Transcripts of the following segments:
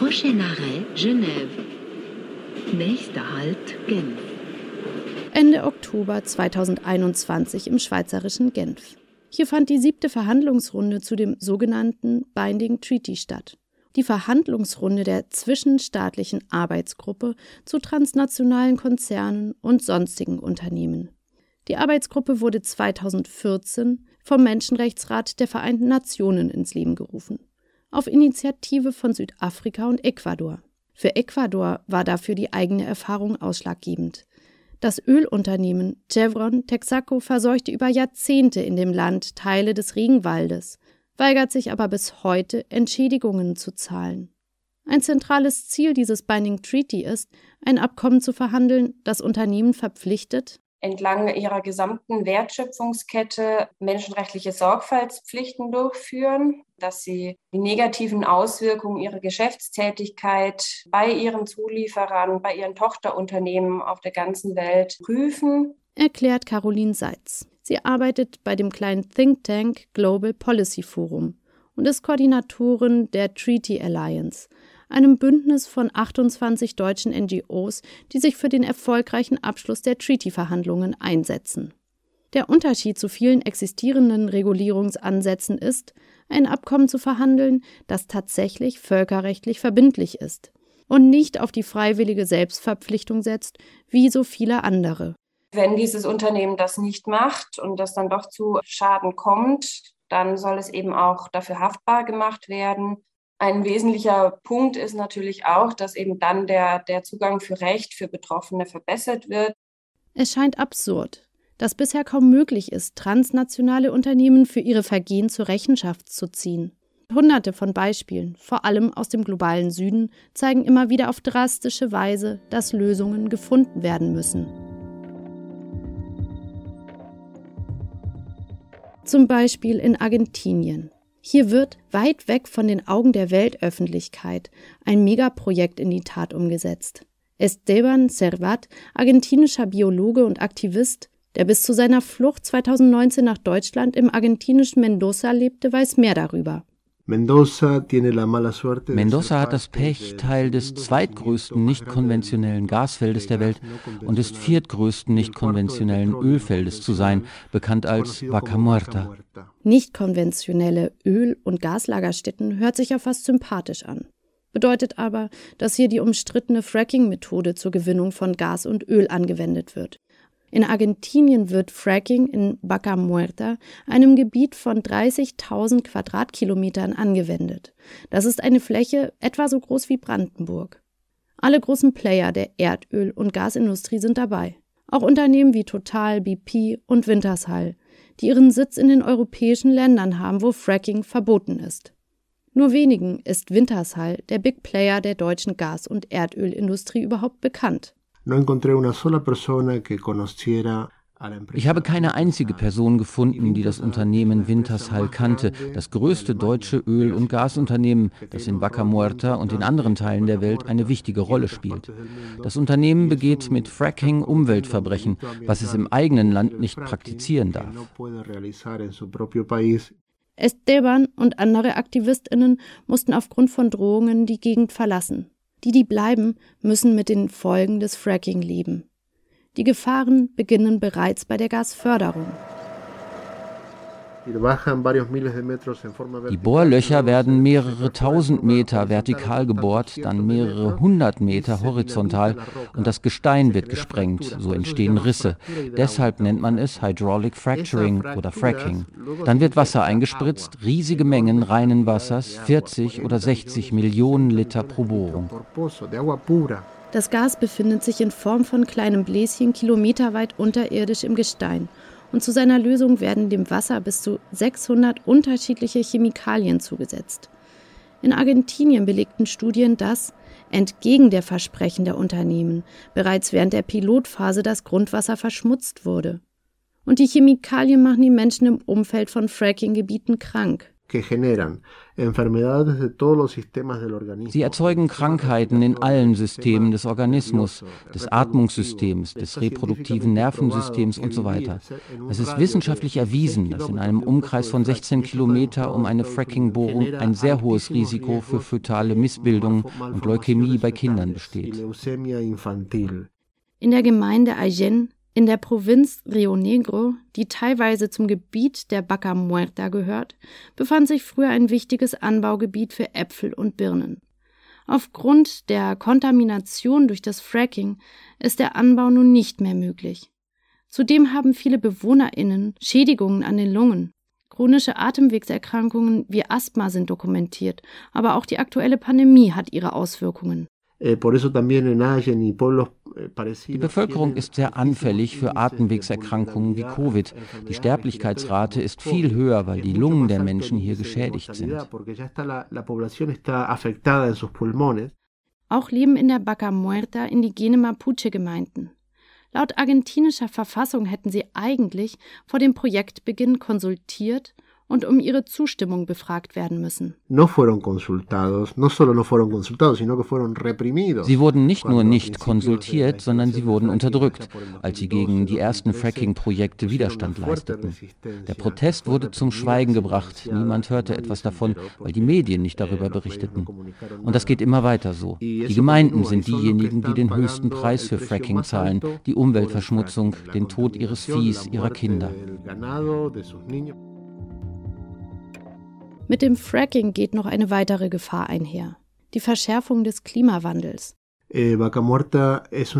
Prochain arrêt, Genève. Nächster Halt, Genf. Ende Oktober 2021 im schweizerischen Genf. Hier fand die 7. Verhandlungsrunde zu dem sogenannten Binding Treaty statt. Die Verhandlungsrunde der zwischenstaatlichen Arbeitsgruppe zu transnationalen Konzernen und sonstigen Unternehmen. Die Arbeitsgruppe wurde 2014 vom Menschenrechtsrat der Vereinten Nationen ins Leben gerufen, auf Initiative von Südafrika und Ecuador. Für Ecuador war dafür die eigene Erfahrung ausschlaggebend. Das Ölunternehmen Chevron Texaco verseuchte über Jahrzehnte in dem Land Teile des Regenwaldes, weigert sich aber bis heute, Entschädigungen zu zahlen. Ein zentrales Ziel dieses Binding Treaty ist, ein Abkommen zu verhandeln, das Unternehmen verpflichtet, entlang ihrer gesamten Wertschöpfungskette menschenrechtliche Sorgfaltspflichten durchführen, dass sie die negativen Auswirkungen ihrer Geschäftstätigkeit bei ihren Zulieferern, bei ihren Tochterunternehmen auf der ganzen Welt prüfen, erklärt Caroline Seitz. Sie arbeitet bei dem kleinen Think Tank Global Policy Forum und ist Koordinatorin der Treaty Alliance, einem Bündnis von 28 deutschen NGOs, die sich für den erfolgreichen Abschluss der Treaty-Verhandlungen einsetzen. Der Unterschied zu vielen existierenden Regulierungsansätzen ist, ein Abkommen zu verhandeln, das tatsächlich völkerrechtlich verbindlich ist und nicht auf die freiwillige Selbstverpflichtung setzt, wie so viele andere. Wenn dieses Unternehmen das nicht macht und das dann doch zu Schaden kommt, dann soll es eben auch dafür haftbar gemacht werden. Ein wesentlicher Punkt ist natürlich auch, dass eben dann der Zugang für Recht für Betroffene verbessert wird. Es scheint absurd, dass bisher kaum möglich ist, transnationale Unternehmen für ihre Vergehen zur Rechenschaft zu ziehen. Hunderte von Beispielen, vor allem aus dem globalen Süden, zeigen immer wieder auf drastische Weise, dass Lösungen gefunden werden müssen. Zum Beispiel in Argentinien. Hier wird, weit weg von den Augen der Weltöffentlichkeit, ein Megaprojekt in die Tat umgesetzt. Esteban Servat, argentinischer Biologe und Aktivist, der bis zu seiner Flucht 2019 nach Deutschland im argentinischen Mendoza lebte, weiß mehr darüber. Mendoza hat das Pech, Teil des zweitgrößten nicht-konventionellen Gasfeldes der Welt und des viertgrößten nicht-konventionellen Ölfeldes zu sein, bekannt als Vaca Muerta. Nicht-konventionelle Öl- und Gaslagerstätten hört sich ja fast sympathisch an. Bedeutet aber, dass hier die umstrittene Fracking-Methode zur Gewinnung von Gas und Öl angewendet wird. In Argentinien wird Fracking in Vaca Muerta, einem Gebiet von 30.000 Quadratkilometern, angewendet. Das ist eine Fläche etwa so groß wie Brandenburg. Alle großen Player der Erdöl- und Gasindustrie sind dabei. Auch Unternehmen wie Total, BP und Wintershall, die ihren Sitz in den europäischen Ländern haben, wo Fracking verboten ist. Nur wenigen ist Wintershall, der Big Player der deutschen Gas- und Erdölindustrie, überhaupt bekannt. Ich habe keine einzige Person gefunden, die das Unternehmen Wintershall kannte, das größte deutsche Öl- und Gasunternehmen, das in Vaca Muerta und in anderen Teilen der Welt eine wichtige Rolle spielt. Das Unternehmen begeht mit Fracking Umweltverbrechen, was es im eigenen Land nicht praktizieren darf. Esteban und andere AktivistInnen mussten aufgrund von Drohungen die Gegend verlassen. Die bleiben, müssen mit den Folgen des Fracking leben. Die Gefahren beginnen bereits bei der Gasförderung. Die Bohrlöcher werden mehrere tausend Meter vertikal gebohrt, dann mehrere hundert Meter horizontal und das Gestein wird gesprengt, so entstehen Risse. Deshalb nennt man es Hydraulic Fracturing oder Fracking. Dann wird Wasser eingespritzt, riesige Mengen reinen Wassers, 40 oder 60 Millionen Liter pro Bohrung. Das Gas befindet sich in Form von kleinen Bläschen kilometerweit unterirdisch im Gestein. Und zu seiner Lösung werden dem Wasser bis zu 600 unterschiedliche Chemikalien zugesetzt. In Argentinien belegten Studien, dass, entgegen der Versprechen der Unternehmen, bereits während der Pilotphase das Grundwasser verschmutzt wurde. Und die Chemikalien machen die Menschen im Umfeld von Fracking-Gebieten krank. Sie erzeugen Krankheiten in allen Systemen des Organismus, des Atmungssystems, des reproduktiven Nervensystems und so weiter. Es ist wissenschaftlich erwiesen, dass in einem Umkreis von 16 Kilometer um eine Fracking-Bohrung ein sehr hohes Risiko für fötale Missbildungen und Leukämie bei Kindern besteht. In der Gemeinde Aysén in der Provinz Río Negro, die teilweise zum Gebiet der Vaca Muerta gehört, befand sich früher ein wichtiges Anbaugebiet für Äpfel und Birnen. Aufgrund der Kontamination durch das Fracking ist der Anbau nun nicht mehr möglich. Zudem haben viele BewohnerInnen Schädigungen an den Lungen. Chronische Atemwegserkrankungen wie Asthma sind dokumentiert, aber auch die aktuelle Pandemie hat ihre Auswirkungen. Die Bevölkerung ist sehr anfällig für Atemwegserkrankungen wie Covid. Die Sterblichkeitsrate ist viel höher, weil die Lungen der Menschen hier geschädigt sind. Auch leben in der Vaca Muerta indigene Mapuche-Gemeinden. Laut argentinischer Verfassung hätten sie eigentlich vor dem Projektbeginn konsultiert und um ihre Zustimmung befragt werden müssen. Sie wurden nicht nur nicht konsultiert, sondern sie wurden unterdrückt, als sie gegen die ersten Fracking-Projekte Widerstand leisteten. Der Protest wurde zum Schweigen gebracht. Niemand hörte etwas davon, weil die Medien nicht darüber berichteten. Und das geht immer weiter so. Die Gemeinden sind diejenigen, die den höchsten Preis für Fracking zahlen, die Umweltverschmutzung, den Tod ihres Viehs, ihrer Kinder. Mit dem Fracking geht noch eine weitere Gefahr einher: die Verschärfung des Klimawandels. Vaca Muerta ist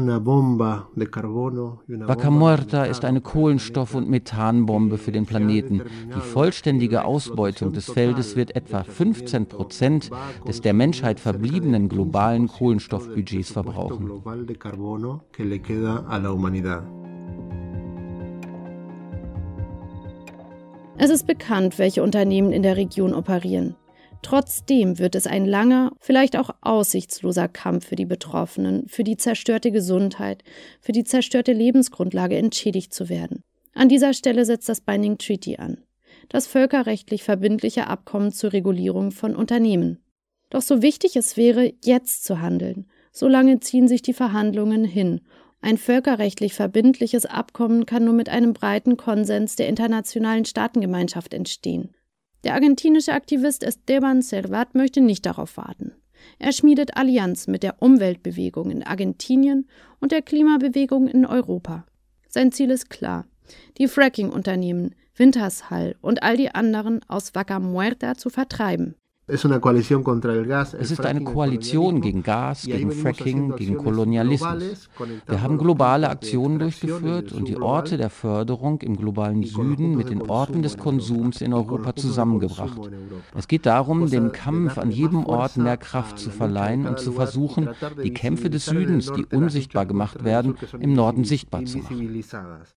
eine Kohlenstoff- und Methanbombe für den Planeten. Die vollständige Ausbeutung des Feldes wird etwa 15% des der Menschheit verbliebenen globalen Kohlenstoffbudgets verbrauchen. Es ist bekannt, welche Unternehmen in der Region operieren. Trotzdem wird es ein langer, vielleicht auch aussichtsloser Kampf für die Betroffenen, für die zerstörte Gesundheit, für die zerstörte Lebensgrundlage entschädigt zu werden. An dieser Stelle setzt das Binding Treaty an, das völkerrechtlich verbindliche Abkommen zur Regulierung von Unternehmen. Doch so wichtig es wäre, jetzt zu handeln, so lange ziehen sich die Verhandlungen hin. Ein völkerrechtlich verbindliches Abkommen kann nur mit einem breiten Konsens der internationalen Staatengemeinschaft entstehen. Der argentinische Aktivist Esteban Servat möchte nicht darauf warten. Er schmiedet Allianz mit der Umweltbewegung in Argentinien und der Klimabewegung in Europa. Sein Ziel ist klar: die Fracking-Unternehmen, Wintershall und all die anderen aus Vaca Muerta zu vertreiben. Es ist eine Koalition gegen Gas, gegen Fracking, gegen Kolonialismus. Wir haben globale Aktionen durchgeführt und die Orte der Förderung im globalen Süden mit den Orten des Konsums in Europa zusammengebracht. Es geht darum, dem Kampf an jedem Ort mehr Kraft zu verleihen und zu versuchen, die Kämpfe des Südens, die unsichtbar gemacht werden, im Norden sichtbar zu machen.